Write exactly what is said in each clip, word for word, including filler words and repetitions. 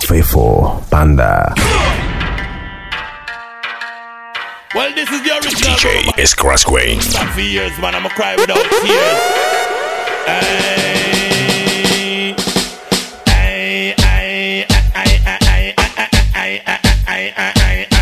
Faithful Panda. Well, this is the original D J is Crossway. For years, man, I'ma cry without tears. Ay, ay, ay, ay, ay, ay, ay, ay, ay, ay,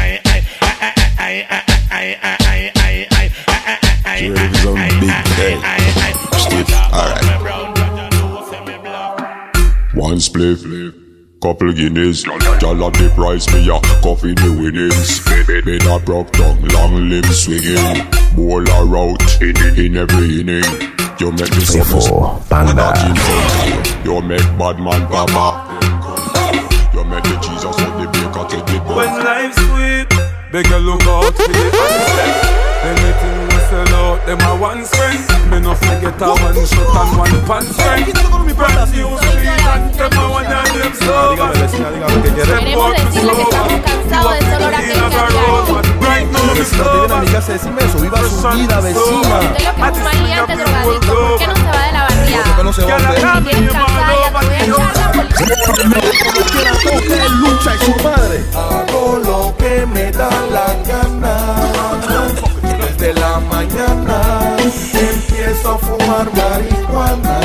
one split, couple guineas, y'all have the price, me a coffee the winnings. Been a broke tongue, long limb swinging, bowl a route in, in every inning. You make me so Panda. You make bad man papa. You make the Jesus of the baker take it. When life's sweet, beg you look out for the answer. Anything we sell out, them a one friend. Me no forget a one shot and one pants friend. Brand new street and them a one and them slow. Queremos decirle que estamos cansados de solo la queja diaria. Right now me slow. Viene a mi casa a decirme eso, viva su vida, vecina. Usted lo que es un maleante drogadicto, ¿por qué no se va de la barriada? Que no se va a Si tienes cansada, ya te voy a echar la policía. Lucha y su madre. Hago lo que me da la gana. Desde la mañana empiezo a fumar marihuana.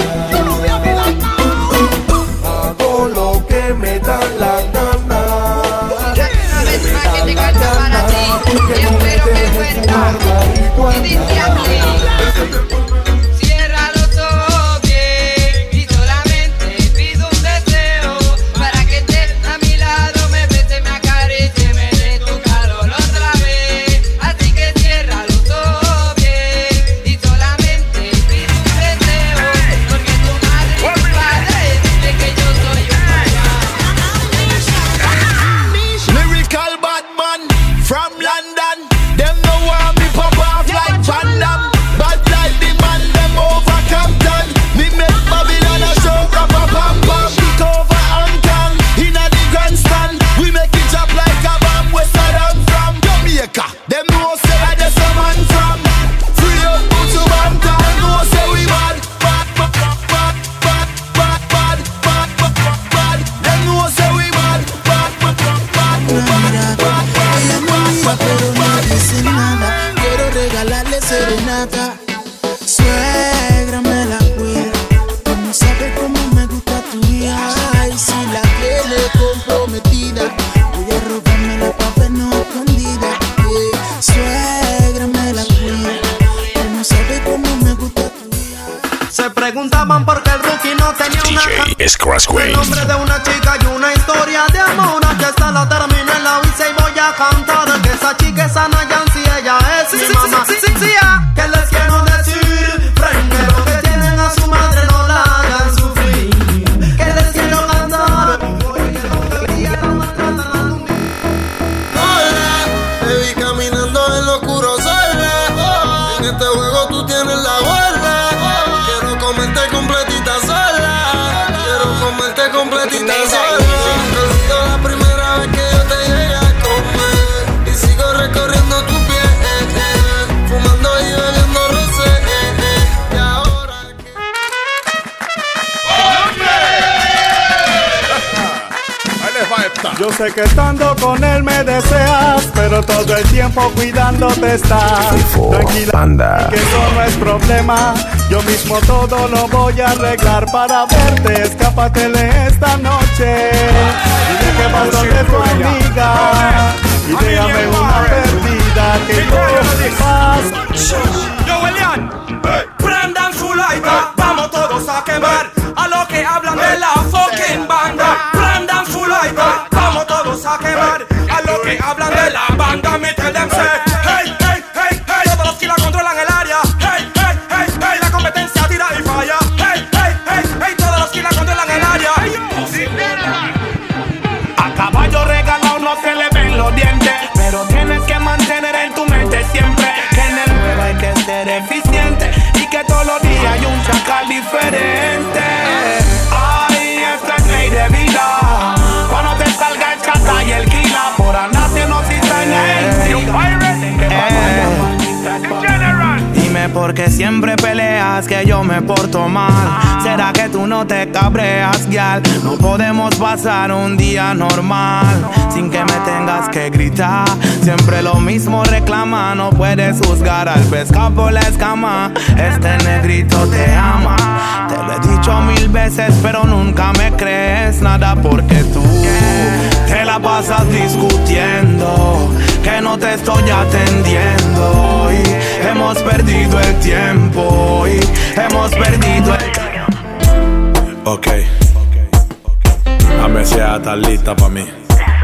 Hago lo que me da la gana. Que te canta para ti. Espero que vuelva. Y dice así. Cierra los ojos bien y solamente pido un deseo para que estés a mi lado, me bese, me acaricie, me dé tu calor otra vez. Así que cierra los ojos bien y solamente pido un deseo, porque tu madre y tu padre dicen que yo soy un maya. Lyrical bad man from London. Them no want me pop off like Van Damme. Bad like the man, them over Compton. Me make Babylon a show, rap a pam pam. Kick over Hampton, inna the grandstand. We make it drop like a bomb. Where Saddam from Jamaica. Them know say I just a man from. Free up, put to Hampton. Know say we bad, bad, bad, bad, bad, bad, bad, bad, bad, bad. Them know say we bad, bad, bad, bad, bad, bad, bad. Ella no mira pero no dice nada. Quiero regalarle serenata. Suegra me la cuida. No sabe cómo me gusta tu hija. Y si la quiere comprometida, voy a robármela pa' vernos escondida. Yeah. Suegra me la cuida. No sabe cómo me gusta tu hija. Se preguntaban por qué el rookie no tenía una D J is Crossway. el nombre de una chica y una historia de amor. Aquí está, la terminé, la hice y voy a cantar que esa chica es Ana Yancy, ella es mi mamá. Sí, sí, sí, ah, que les quiero decir, primero que tienen a su madre, no la hagan sufrir. Que les quiero cantar, Hola, te vi caminando en lo oscuro sola. En este juego tú tienes la bola. Quiero comerte completita sola. Quiero comerte completita sola. Ha sido la primera vez que yo te llegué a comer. Y sigo recorriendo tu piel, fumando y bebiendo rosé. Y ahora que... Yo sé que estando con él me deseas, pero todo el tiempo cuidándote estás. Tranquila, Panda. que eso no es problema. Yo mismo todo lo voy a arreglar para verte. Escápatele esta noche. Dile que vas donde tu amiga y déjame una perdida que yo paz. Yo, Elian, prendan su lighter, vamos todos a quemar a lo que hablan de la fucking banda. Prendan su lighter, vamos todos a quemar a lo que hablan de la banda. Me tell them say, hey, hey, hey, hey, todos los que la controlan el área. Hey, hey, hey, hey, la competencia tira y falla. Hey, hey, hey, hey, todos los que la controlan el área. A caballo regalado no se le ven los dientes, pero tienes que mantener en tu mente siempre que en el juego hay que ser eficiente y que todos los días hay un chacal diferente. Ay, esta es ley de vida. Cuando te salga el chata y el kila, por andar no existe en él. Dime por qué siempre peleas piensas que yo me porto mal. ¿Será que tú no te cabreas, gal? No podemos pasar un día normal sin que me tengas que gritar. Siempre lo mismo reclama, no puedes juzgar al pescado por la escama. Este negrito te ama, te lo he dicho mil veces, pero nunca me crees nada porque tú te la pasas discutiendo, que no te estoy atendiendo y hemos perdido el tiempo y hemos perdido el tiempo. Ok, la mesía está lista pa' mí.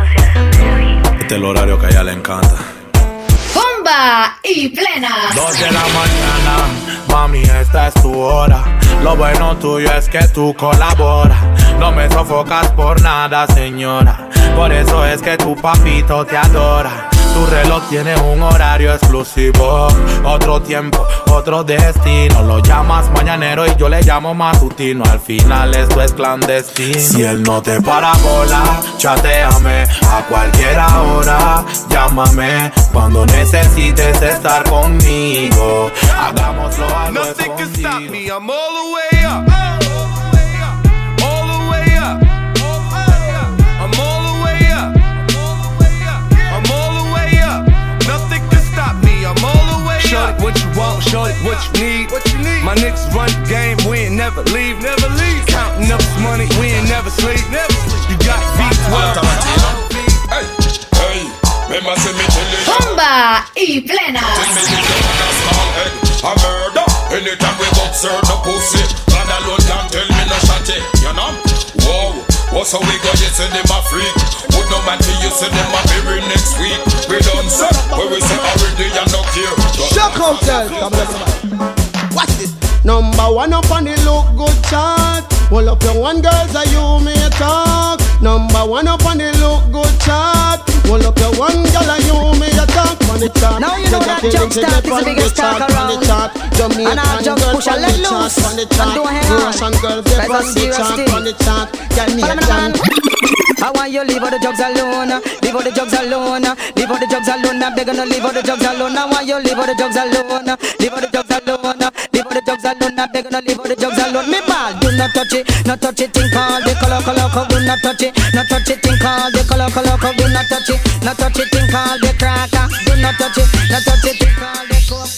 Este es el horario que a ella le encanta. Bomba y plena. Dos de la mañana, mami, esta es tu hora. Lo bueno tuyo es que tú colaboras. No me sofocas por nada, señora. Por eso es que tu papito te adora. Tu reloj tiene un horario exclusivo, otro tiempo, otro destino. Lo llamas mañanero y yo le llamo matutino. Al final esto es clandestino. Si él no te para bola, chateame a cualquier hora. Llámame cuando necesites estar conmigo. Hagámoslo algo escondido. Nothing can stop me, I'm all the way up. All the way up. I'm all the way up. I'm all the way up. Nothing can stop me, I'm all the way up. Shorty, what you want, shorty, what you need. What you need? My niggas run the game, we ain't never leave. Never leave. Counting up this money, we ain't never sleep. Never sleep. You got V twelve. Hey, hey, remember say me tell you. Bomba y plena. Tell me you don't understand, hey, a murder. Anytime we go serve the pussy, God alone can tell me no shanty, you know. Whoa, what's how we go? You say them a freak. Would no matter you say them a bury next week. We done say, where we say already and no care. Shock out, girl. Come on, watch this. Number one up on the look good chart. Hold up your one girls are you may talk. Number one up on the look good chart. Hold up your one girl and you may talk on the chart. Now you know that jump start is the biggest talk around. And I just push a let loose and don't hang on. That's a serious thing. I want you leave all the drugs alone. Leave all the drugs alone. Leave all the drugs alone. I'm begging to leave all the drugs alone. I want you leave all the drugs alone. Leave all the drugs alone. Leave all the drugs alone. I'm begging to leave all the drugs alone. Me ball, do not touch it. Not touch it. Think all the color, color, color. Do not touch it. Not touch it. Think all the color, color, color. Do not touch it. Not touch it. Think all the cracker. Do not touch it. Not touch it. Think all the coke.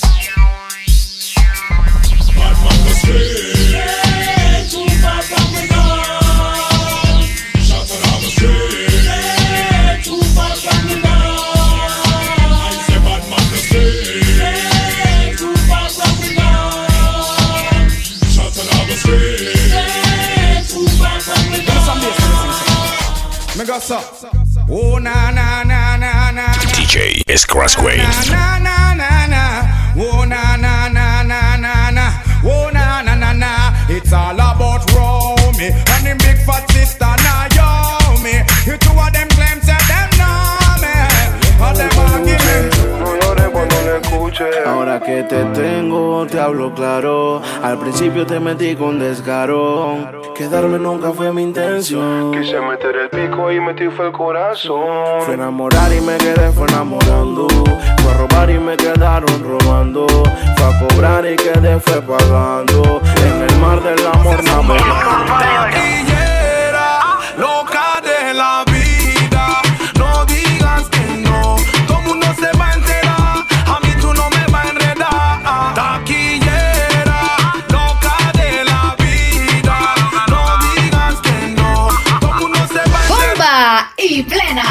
Bad man go straight, too far from me now. Shut it up straight, too far from me now. I say bad man go straight, too far from me now. Shut it up straight, too far from me now. Me go so. Oh na na na na na. D J is Crossway. Na na na na. Oh na na na na na na. Oh na na na na. It's all about Romy and the big fat sister Naomi. You two of them claims that them know me, but them argument. No llores cuando le escuche. Ahora que te tengo, te hablo claro. Al principio te metí con descaro. Quedarme nunca fue mi intención. Quise meter el pico y metí fue el corazón. Fue enamorar y me quedé fue enamorando. Fue a robar y me quedaron robando. Fue a cobrar y quedé fue pagando. En el mar del amor navegando. Taquillera, loca de la vida. No digas que no, todo mundo se va a enterar. A mí tú no me vas a enredar. Taquillera, loca de la vida. No digas que no, todo mundo se va a enterar. Bomba y plena.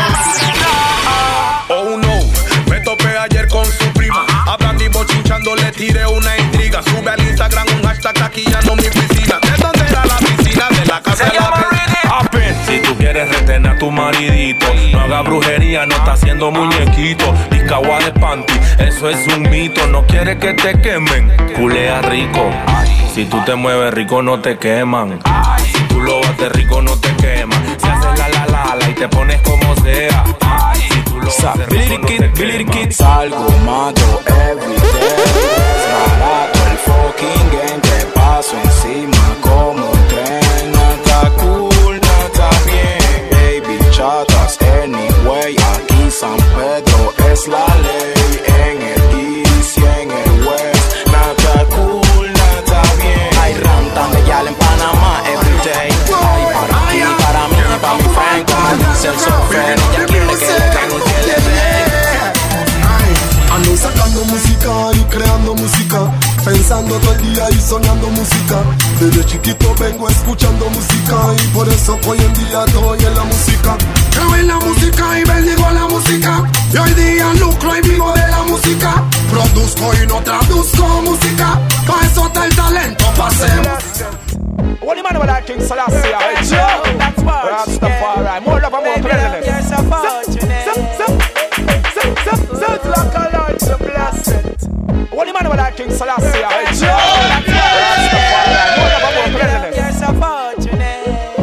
Oh no, me topé ayer con su prima. Hablando y bochinchando, le tiré una intriga. Sube al Instagram un hashtag taquillando mi piscina. ¿De dónde era la piscina? De la casa de la Apen. Si tú quieres retener a tu maridito, no haga brujería, no está haciendo muñequito. Discagua de panty, eso es un mito. No quieres que te quemen, culea rico. Si tú te mueves rico no te queman. Si tú lo bates rico no te queman. Si haces la la la la y te pones como sea. Si tú lo haces rico no te queman. Salgo, mato, everyday. Es barato el fucking game. Te paso encima como un tren. Nada cool, nada bien. Baby chatas, anyway. Aquí San Pedro es la ley. En el east y en el west. Nada cool, nada bien. música. Desde chiquito vengo escuchando música y por eso hoy en día estoy en la música. Creo en la música y bendigo la música. Y hoy día lucro y vivo de la música. Produzco y no traduzco música. Pa' eso está el talento, pasemos. What do you mean with that King Selassie? Hey, Joe, that's Rastafari. More love and more cleanliness. You're so fortunate. Sounds like a Lord to bless it. What do you mean with that King Selassie? Hey, Joe, that's Rastafari. More love and more cleanliness. You're so fortunate.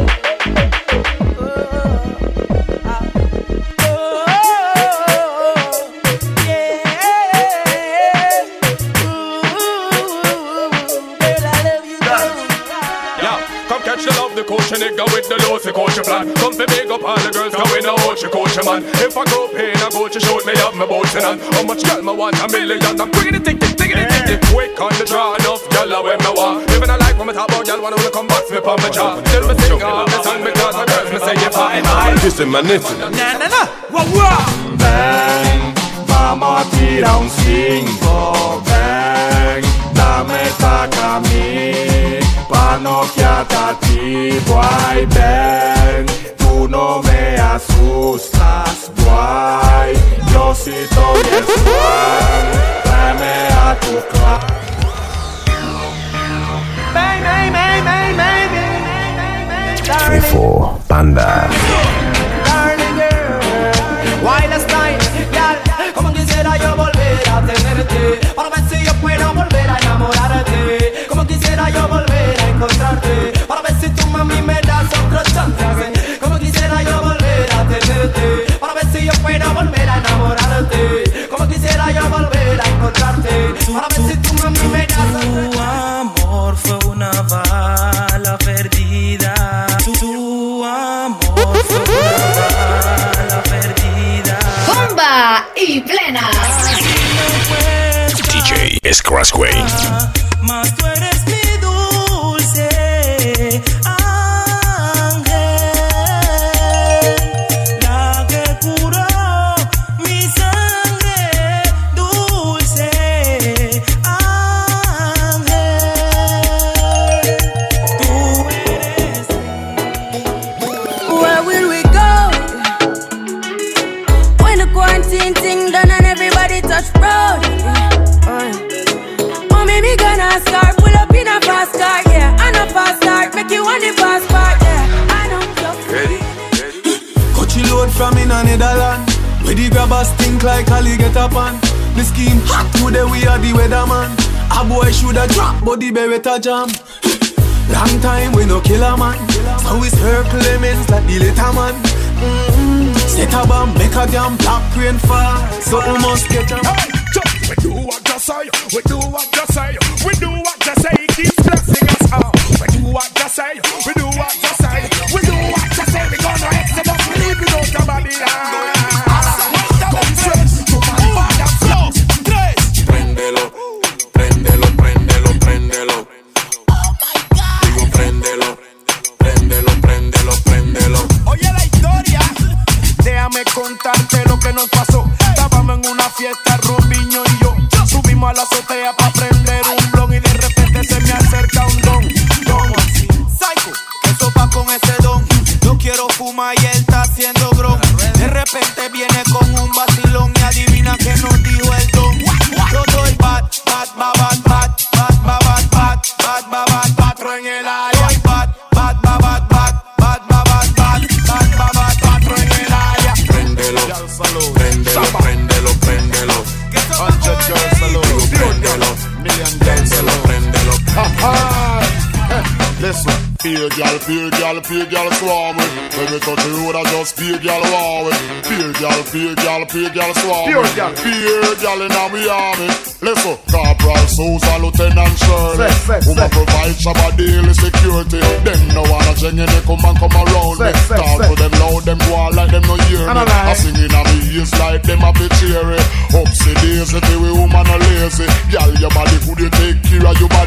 Coach a nigga with the lousy coach plan. Come fi big up all the girls, cause we know she coach a man. If I go pay and I go to shoot me up my boats in hand. How much girl me want? A million. I'm bringing it, tick, tick, tick, tick, tick, tick. Quick on the draw, enough girl I wear me want. Even I like when me talk about girl, wanna wanna come back me on my jaw. Tell me sing all the song because the girls me say you fine. Listen man, listen. Na na na, wow wow. Ven, vamos a tirar un cinco. Ven, dame taca a mí. Pa' noquearte a ti, boy, ven. Tú no me asustas, boy. Yo sí estoy en Juan. Tráeme a tu clan. Bang, bang, bang, bang, bang, bang. three four Panda. Darling girl, why last night, girl, como quisiera yo volver a tenerte, para ver si yo puedo volver a enamorarte, como quisiera yo volver a encontrarte, para ver si tú mami me das otro chance, como quisiera yo volver a tenerte, para ver si yo puedo volver a enamorarte, como quisiera yo volver a encontrarte, para ver si tú mami me das otro chance. Tu amor fue una bala perdida. Tu, tu amor fue una bala perdida. Bomba y plena. D J Scratchway. Mas tú eres mi dulce ángel, la que curó mi sangre, dulce ángel. Tú eres. Where will we go when the quarantine thing done and everybody touch road? Oh, maybe gonna start, pull up in a fast car, yeah, and a fast start, make you want the fast part, yeah. I don't just ready, ready. Coachy load from in a Netherland, where the grabbers think like Ali get up on. The scheme hot today, we are the weatherman. A boy shoulda drop, but the beretta jam. Long time we no kill a man, so we circle lemons like the little man. Mm-hmm. Set a bomb, make a damn black rain fall, so we must get a. Hey, we do what you say, we do what you say, we do what you say, keep blessing us all. We do what you say, we do what you say, we do what you say, we gonna exit us, we leave you out of Babylon. Prendelo, prendelo, prendelo, prendelo. Oh my God. Digo prendelo, prendelo, prendelo, prendelo. Oye la historia, déjame contarte lo que nos pasó. Estábamos en una fiesta, Rubiño y yo. Subimos a la azotea pa' prender un blon y de repente se me acerca un don. Don, psycho, ¿qué sopa con ese don? Yo quiero fumar y él está haciendo grom. De repente viene con un vacilón y adivina que nos dijo el don. Yo doy bat, bat, bat, bat, bat, bat, bat, bat, bat, bat, bat, patro en el área. Doy bat, bat, bat, bat, bat, bat, bat, bat, bat, bat, bat, bat, patro en el área. Prendelo, prendelo, prendelo, prendelo. Hundred girls alone, prendelo, million girls alone, prendelo. Listen, pay girl, pay girl, pay girl swarm with. When we touch the road, I just pay girl war with. Pay girl, pay girl, pay girl swarm with. Pay girl in our army. Listen, Corporal Sousa, Lieutenant Shirley. Woman provide Shabba daily security. Them no wanna jeng in, they come and come around me. Talk to them loud, them go on like them no hear me. I sing in a me ears like them a bit cheery. Upsy daisy, the way woman a lazy. Girl, your body good, you take care of your body.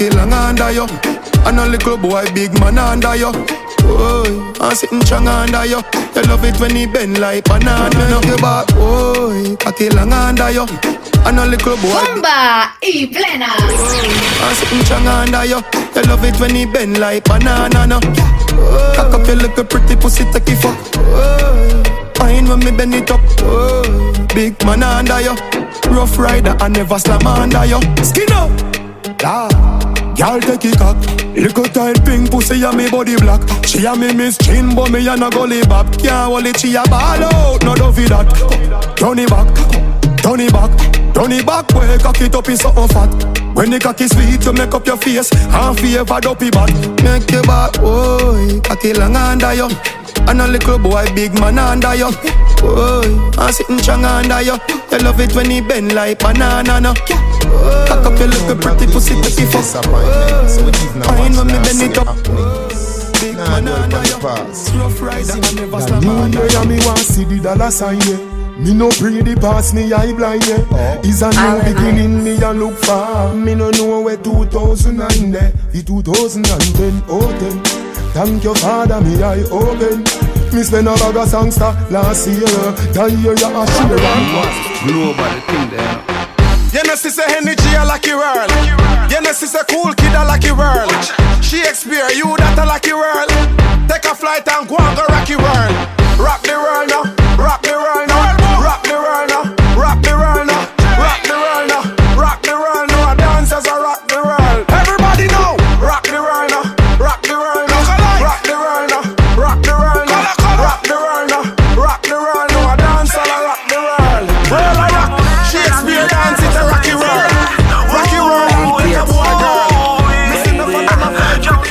cocky long under you. And a little boy, big man under you. Oh, I'm sitting strong under you. You love it when he bend like banana. Make you back, oh, cocky long under you. And a little boy. Bomba y plena. Oh, I'm sitting strong under you. You love it when he bend like banana. No. Oh, cock up your little pretty pussy, take it fuck. Oh, fine when me bend it up. Oh, big man under you. Rough rider and never slam under you. Skin up. Yeah. Girl take it cock. Little tight pink pussy and me body black. She a me miss chin but me a no gully back. Can't hold it, she a ball out. No dovey that. Turn it back, turn it back, turn it back. Way cock it up in something fat. When the cock is sweet you make up your face and favor dopey back. Make your back, oh, cocky long under you. And a little boy, big man under you. Oh, I'm sitting strong under you. You love it when he bend like banana. No. Oh, cock up your little pretty pussy, take it fuck. Oh, fine when me bend it up. Big man under you. Rough rider, I never slam under you. Yeah, me want see the dollar sign, yeah. Me no pray the pass, me eye blind, yeah. Oh. It's a new beginning, me a look for. Me no know where two thousand nine there. The two thousand ten, oh ten. Thank you, Father, me eye open. Me spend a bag of songster last year. That year you a share and global thing there. You know, she's a energy a lucky world. You know, she's a cool kid a lucky world. Shakespeare, you that a lucky world. Take a flight and go and go rocky world. Rock the world now, rock the world now, rock the world now, rock the world now, rock the world now, rock the world now. Dancers a rock the world. Everybody know, rock the world now, rock the world now, rock the world now, rock the world now, rock the world now, rock the world now. Dancers a rock the world. World a rock. Shakespeare dance it's a rocky world, rocky world. With a boy girl, missing the fun of my joke.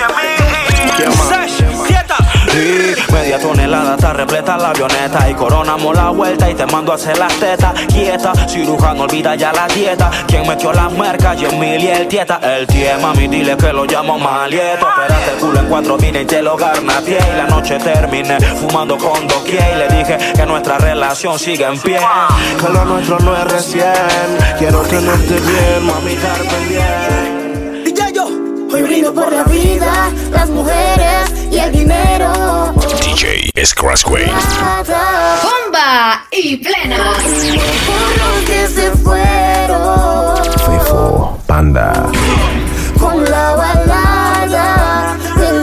Sí, media tonelada está repleta la avioneta y coronamos la vuelta y te mando a hacer las tetas quieta, cirujano olvida ya la dieta. Quien metió las mercas y en mil y el tieta. El tie, mami dile que lo llamo malieto. Espérate el culo en cuatro vine y te lo garnateé. Y la noche terminé fumando con doquier. Y le dije que nuestra relación sigue en pie. Que lo nuestro no es recién. Quiero que no esté bien, mami, estar pendiente. D J yo. Hoy brindo por la vida, las mujeres y el dinero. D J Scratchway. Bomba y plena. Por los que se fueron. Fefo, Panda. Con la balada del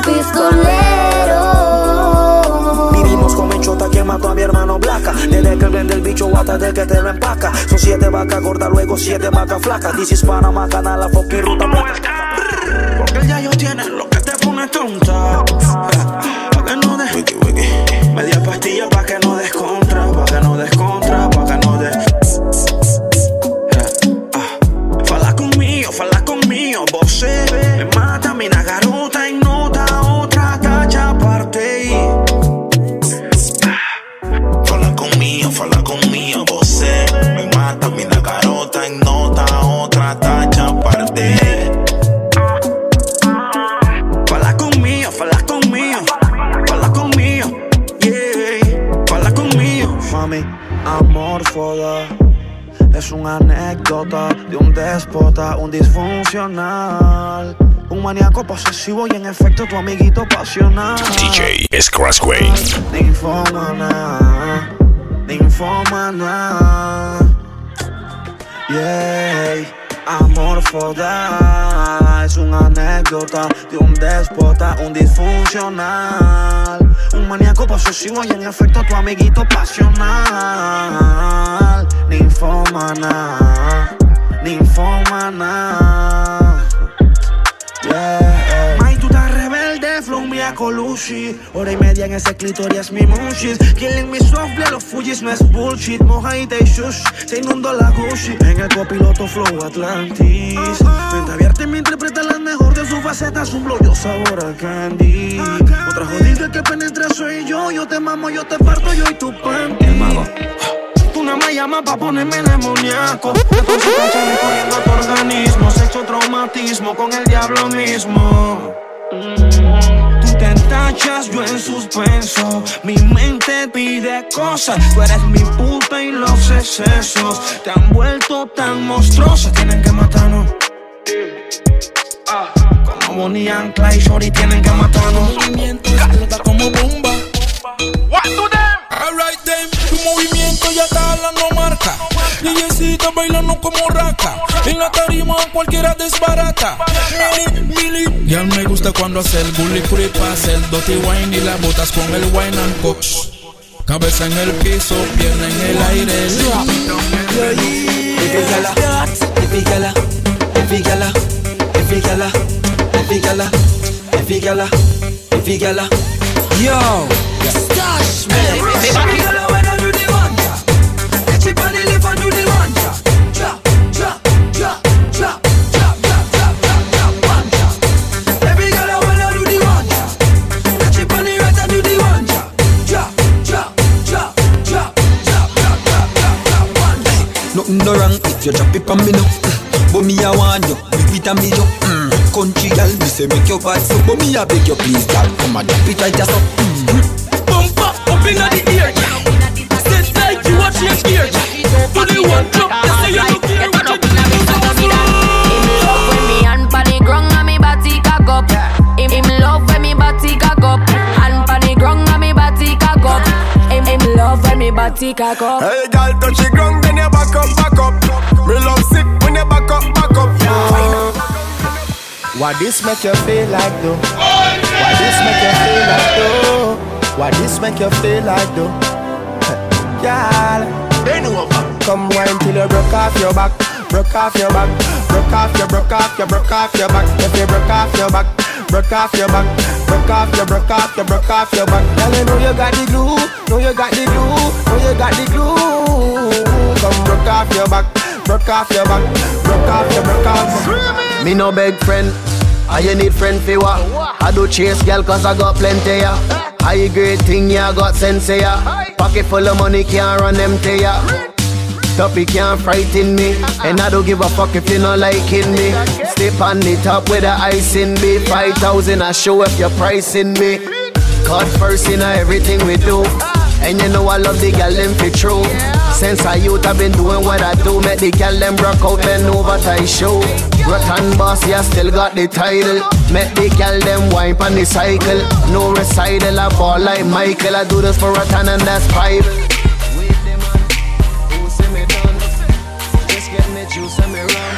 pistolero. Vivimos con Menchota, quien mató a mi hermano Blanca. Desde que vende el bicho hasta de que te lo empaca. Son siete vacas gordas, luego siete vacas flacas. This is Panama, canal, la fucking ruta. Porque el yayo tiene lo que te pone tonta. Pa' que no des wiki, wiki. Media pastilla pa' que no des contra. Pa' que no des contra, pa' que no des. Fala conmigo, fala conmigo. Você me mata, mina garota. Y nota otra tacha aparte. Fala conmigo, fala conmigo. Você me mata, mina garota. Y nota otra tacha aparte. Amorfoda es una anécdota de un déspota, un disfuncional, un maníaco posesivo y en efecto tu amiguito pasional. D J Scratchway. Ninfómana, ninfómana, yeah. Amorfoda es una anécdota de un déspota, un disfuncional, un maníaco posesivo y en efecto tu amiguito pasional. Ninfómana, ninfómana, yeah. May, tú estás rebelde, flow mía colushi. Hora y media en ese clítoris mi munchies. Killing me softly, los Fujis no es bullshit. Mojadita y shush, se inundó la Gucci. En el copiloto flow Atlantis. Mente abierta y me interpreta la mejor de sus facetas. Un blow yo sabor a candy. Otra jodida que penetra soy yo. Yo te mamo, yo te parto, yo y tu panty. Tú no me llamas pa' ponerme demoníaco. Entonces cancha recorriendo tu organismo. Sexo traumatismo con el diablo mismo. Mm. Tú te tachas, yo en suspenso. Mi mente pide cosas. Tú eres mi puta y los excesos te han vuelto tan monstruosos. Tienen que matarnos. Como Bonnie and Clyde, shorty tienen que matarnos. Movimiento explota como bomba. What to them? Alright then, tu movimiento ya está dando marca. Yeyecita bailando como raca. En la tarima cualquiera desbarata. Mili, mili. Ya me gusta cuando hace el gully creep, hace el dirty wine y las botas con el wine and coach. Cabeza en el piso, pierna en el aire. Fíjala, fíjala, fíjala, fíjala, fíjala, fíjala, fíjala. Yo, stash man. Fíjala when I do the one drop. Chip on the lip and do the one drop. Drop, drop, drop, drop, drop, drop, drop, drop, drop, one drop. Every girl when I do the one drop. Chip on the right and do the one drop. Drop, drop, drop, drop, drop, drop, drop, drop, drop, one drop. Nothing no wrong if you drop it on me now. But me I want you, big it and me up. Mm. Country girl, me say make your bad so. But me I beg you please, girl, come and drop it right just up. Mm. Bump up, up inna the ear, girl. Set like you watch your gear. Do the one drop, they say you look here. What you do? Him love when me hand pon the ground and me body cock up. Him him love when me body cock up. Hand pon the ground and me body cock up. Him him love when me body cock up. Hey, girl, touch the ground, then you back up, back up. Me love sick when you back up, back up. Uh, why this make you feel like though? Why this make you feel like though? Why this make you feel like though? Girl, they know about. Come wine till you broke off your back, broke off your back, broke off your, broke off your, broke off your back. If you broke off your back, broke off your back, broke off your, broke off your, broke off your back. Girl, you know you got the glue, know you got the glue, know you got the glue. Come broke off your back. Broke off your back, broke off your, broke off. Me no beg friend, I you need friend for what? I do chase girl cause I got plenty ya. High grade thing ya, got sense ya. Pocket full of money can't run empty ya. Toppy can't frighten me, and I don't give a fuck if you not liking me. Step on the top with the ice in me. Five thousand I show if you're pricing me. God first in everything we do. And you know I love the gal them for true. Since I youth I've been doing what I do. Make the gal them rock out and over tie show. Rotten boss, yeah, still got the title. Make the gal them wipe on the cycle. No recital, I ball like Michael. I do this for Rotten and that's five. Wait them on, who see me done? Just get me juice and me rum.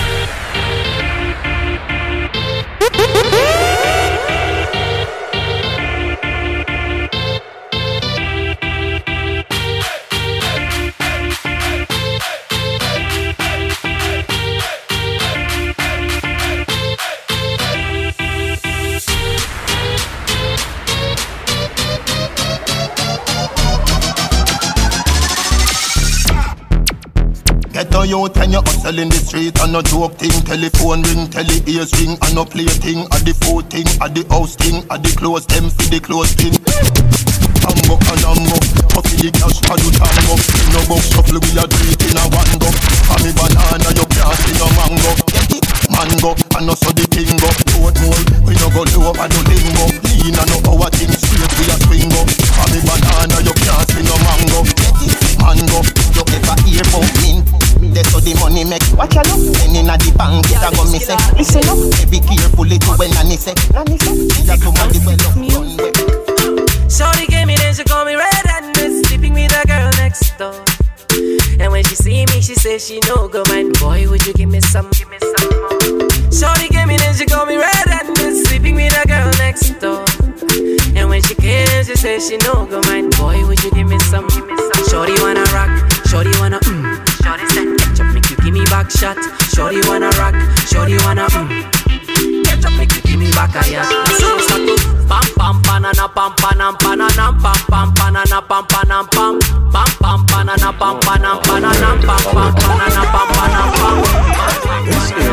Get a youth and you hustle in the street and no joke thing. Telephone ring, tele ears ring and no play thing. At the food thing, at the house thing, at the clothes them for the clothes thing. Ammo and ammo, coffee the cash for the tango. No box shuffle we a do it in a one go. For me banana you can't see no mango. Mango and no so the thing go. Road mole, we no go low over the lingo. Lean and no our thing straight we a swing go. For me banana you can't see no mango. Mango, you ever hear about mint? That's how the money make. Watch a look. Then inna the bank, it a go me say. Listen up. Be careful, it when nanny say. Nanny say. Just to money well up. Shorty gave me then she call me red-handed, sleeping with a girl next door. And when she see me, she says she no go mind. Boy, would you give me some? Give me some more. Shorty gave me then she call me red-handed, sleeping with a girl next door. And when she came, she says she no go mind. Boy, would you give me some? Give me some. Shorty wanna rock, shorty wanna mm. Shorty said, ketchup make you give me back shot. Shorty wanna rock, shorty wanna mm. Ketchup make you give me back a yacht. So start to pam pam banana pam panam panam pam pam banana pam panam pam pam pam banana pam panam panam pam pam banana pam panam pam. This is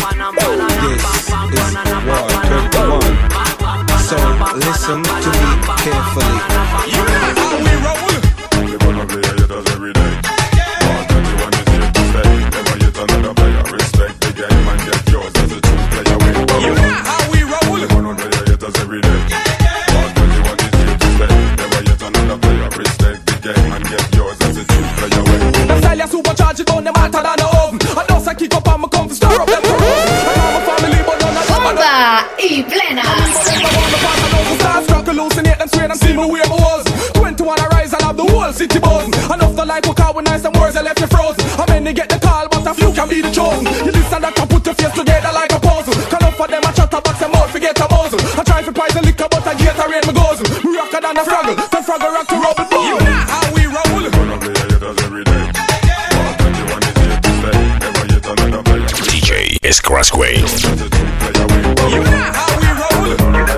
this is War twenty-one. So listen to me carefully. You know how we roll. We're gonna play it every day. War twenty-one is here to stay. Never yet another player. Respect the game and get yours as a true player. You know how we roll. We're gonna play it every day. War twenty-one is here to stay. Never yet another player. Respect the game and get yours as a true player. The style ya supercharge it on the matter than the oven. I don't say kick up on my comfort, stir up them for room. I know my family but none of them. y plena. Start hallucinate and swear and see me where I was. twenty-one I rise and have the whole city buzz. Enough to like what car with nice and words I left you frozen. How many get the call but a few can be the chosen. You listen that can put your face together like a puzzle. Call up for them a chat about them out forget a muzzle. I try to price the liquor but I get a rain my guzzle. We rocker than a fraggle, the fraggle rock to rubble ball. You know how we roll. D J is Crossway. You know how we roll.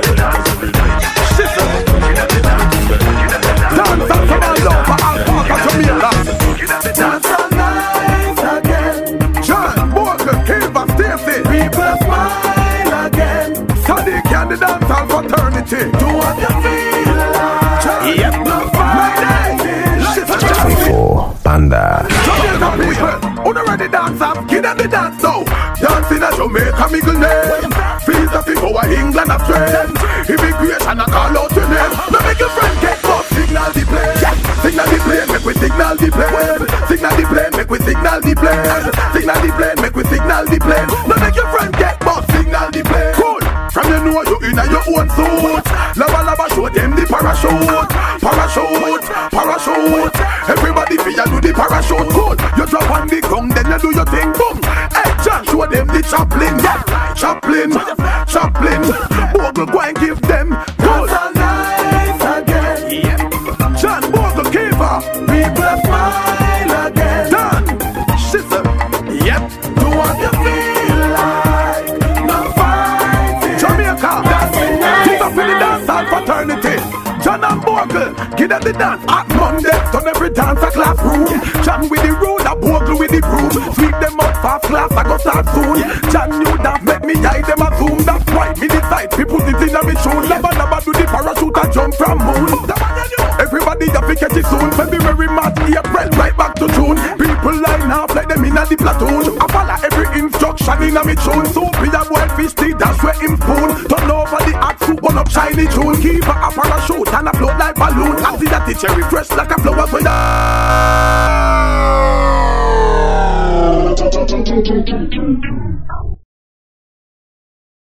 Dance and some all over all park of Jamaica. Dance all night again. John, Walker, Kiva, Stacy. People smile again. Sadiq and the dance all fraternity. Do what you feel like. Yep. No fighting. twenty-four Panda. Jamaica people, on already dance up, get on the dance now. Dancing at Jamaica, middle name. Feels that we go to England a trend. Immigration, I call out your name. Now make your friend get caught. Signal the plane, signal the plane, make we signal the plane. Signal the plane, make we signal the plane. Signal the plane, make we signal the plane. Now make your friend get caught. Signal the plane. Cool. From you know you in your own suit. Lava lava show them the parachute. Parachute, parachute. Everybody feel you do the parachute. Good. You drop on the ground, then you do your thing. Boom. Hey, John, show them the chaplain. Yeah. Chaplain, chaplain. Bogle, go and give them. Good. Dance all night again. Yep. John, Bogle, Kiva. People smile again. Done. Shizzle. Yep. Do what you feel like. No fighting. Jamaica. Dancing night. Give up in the dance hall fraternity. John and Bogle, give them the dance at Monday. Turn every dance a classroom. John with the road, a Bogle with the broom. Sweep them up fast class, I go start soon. John knew that make me eye them a zoom. That's why me decide to put it in a me tune. Lava lava do the parachute and jump from moon. Everybody have to catch it soon. February, March, April, right back to June. People line up like them in a the platoon. I follow every instruction in a me tune. So be a boy fish tea, that's where him spoon. Turn over the axe to one up shiny tune. Keep a parachute and a float like balloon. I see that the cherry fresh like a flower with a